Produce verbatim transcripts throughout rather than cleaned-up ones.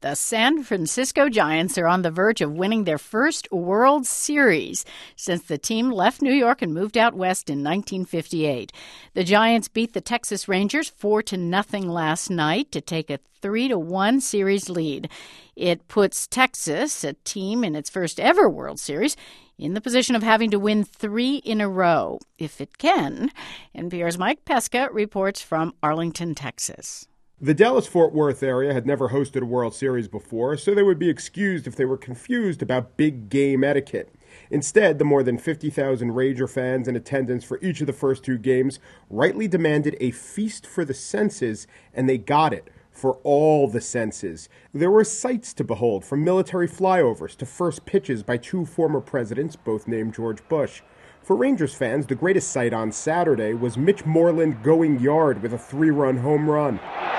The San Francisco Giants are on the verge of winning their first World Series since the team left New York and moved out west in nineteen fifty-eight. The Giants beat the Texas Rangers four to nothing last night to take a three to one series lead. It puts Texas, a team in its first ever World Series, in the position of having to win three in a row, if it can. N P R's Mike Pesca reports from Arlington, Texas. The Dallas-Fort Worth area had never hosted a World Series before, so they would be excused if they were confused about big game etiquette. Instead, the more than fifty thousand Ranger fans in attendance for each of the first two games rightly demanded a feast for the senses, and they got it. For all the senses. There were sights to behold, from military flyovers to first pitches by two former presidents, both named George Bush. For Rangers fans, the greatest sight on Saturday was Mitch Moreland going yard with a three-run home run.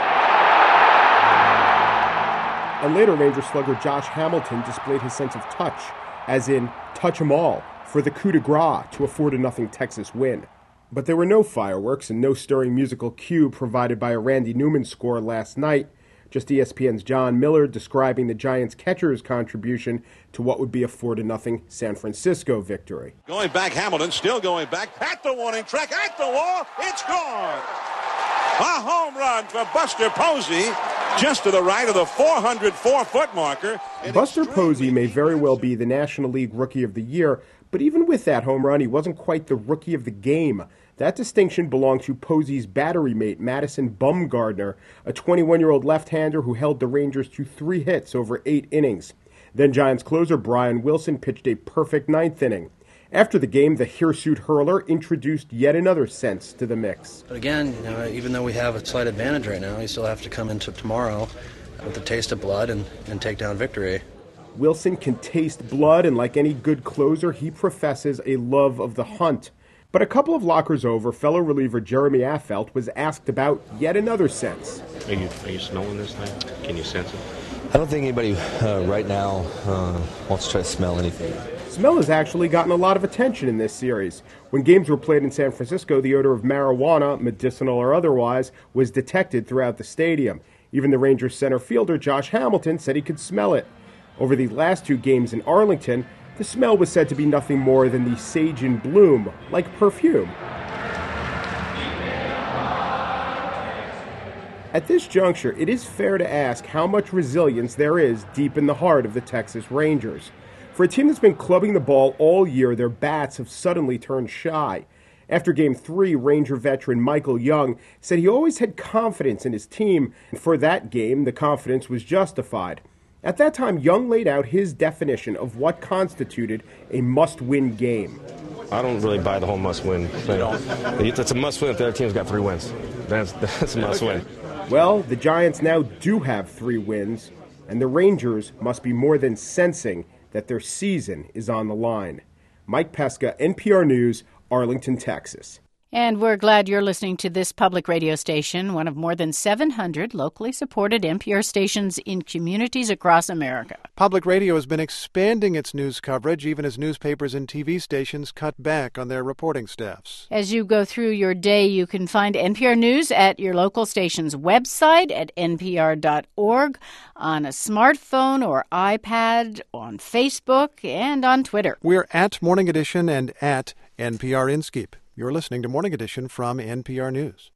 And later, Ranger slugger Josh Hamilton displayed his sense of touch, as in touch 'em all, for the coup de grace to a four to nothing Texas win. But there were no fireworks and no stirring musical cue provided by a Randy Newman score last night, just E S P N's John Miller describing the Giants' catcher's contribution to what would be a four to nothing San Francisco victory. Going back, Hamilton still going back, at the warning track, at the wall, it's gone! A home run for Buster Posey, just to the right of the four hundred four foot marker. Buster Posey may very well be the National League Rookie of the Year, but even with that home run, he wasn't quite the Rookie of the Game. That distinction belonged to Posey's battery mate, Madison Bumgarner, a twenty-one-year-old left-hander who held the Rangers to three hits over eight innings. Then Giants closer Brian Wilson pitched a perfect ninth inning. After the game, the hirsute hurler introduced yet another sense to the mix. But again, you know, even though we have a slight advantage right now, you still have to come into tomorrow with a taste of blood and, and take down victory. Wilson can taste blood, and like any good closer, he professes a love of the hunt. But a couple of lockers over, fellow reliever Jeremy Affeldt was asked about yet another sense. Are you, are you smelling this thing? Can you sense it? I don't think anybody uh, right now uh, wants to try to smell anything. Smell has actually gotten a lot of attention in this series. When games were played in San Francisco, the odor of marijuana, medicinal or otherwise, was detected throughout the stadium. Even the Rangers center fielder Josh Hamilton said he could smell it. Over the last two games in Arlington, the smell was said to be nothing more than the sage in bloom, like perfume. At this juncture, it is fair to ask how much resilience there is deep in the heart of the Texas Rangers. For a team that's been clubbing the ball all year, their bats have suddenly turned shy. After Game three, Ranger veteran Michael Young said he always had confidence in his team, and for that game, the confidence was justified. At that time, Young laid out his definition of what constituted a must-win game. I don't really buy the whole must-win thing. It's a must-win if the other team's got three wins. That's, that's a must-win. Well, the Giants now do have three wins, and the Rangers must be more than sensing that their season is on the line. Mike Pesca, N P R News, Arlington, Texas. And we're glad you're listening to this public radio station, one of more than seven hundred locally supported N P R stations in communities across America. Public radio has been expanding its news coverage, even as newspapers and T V stations cut back on their reporting staffs. As you go through your day, you can find N P R News at your local station's website at N P R dot org, on a smartphone or iPad, on Facebook, and on Twitter. We're at Morning Edition and at N P R Inskeep. You're listening to Morning Edition from N P R News.